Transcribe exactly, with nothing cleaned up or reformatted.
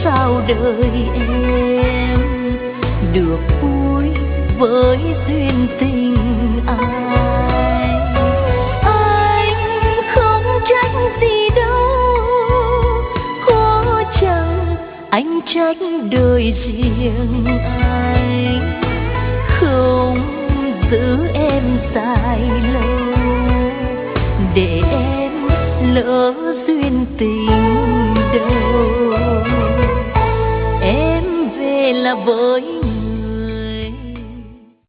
sao đời em được vui với duyên tình ai. Anh không trách gì đâu, có chăng anh trách đời riêng anh không giữ em dài lâu để em lỡ duyên tình đầu. Em về là với